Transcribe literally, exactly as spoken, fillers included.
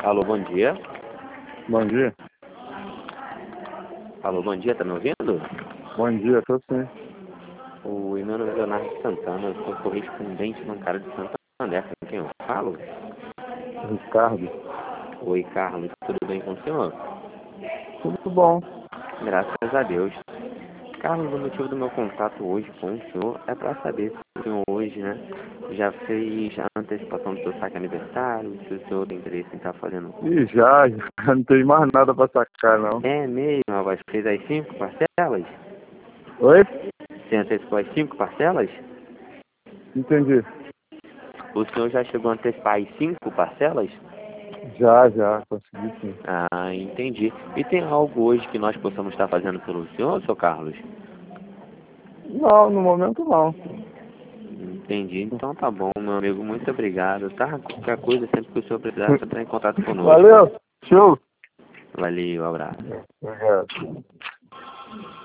Alô, bom dia. Bom dia. Alô, bom dia, tá me ouvindo? Bom dia, tô sim. O meu nome é Leonardo Santana, eu sou correspondente bancário de Santander. Com quem eu falo? Ricardo. Oi, Carlos, tudo bem com o senhor? Tudo bom. Graças a Deus. Carlos, o motivo do meu contato hoje com o senhor é para saber se o senhor hoje, né, já fez a antecipação do seu saque aniversário, se o senhor tem interesse em estar fazendo. E já, já não tem mais nada pra sacar, não. É mesmo, rapaz, fez as cinco parcelas? Oi? Você antecipou as cinco parcelas? Entendi. O senhor já chegou a antecipar as cinco parcelas? Já, já, consegui sim. Ah, entendi. E tem algo hoje que nós possamos estar fazendo pelo senhor, seu Carlos? Não, no momento não. Entendi. Então tá bom, meu amigo. Muito obrigado, tá? Qualquer coisa, sempre que o senhor precisar, você entrar em contato conosco. Valeu, show. Valeu, abraço. Obrigado.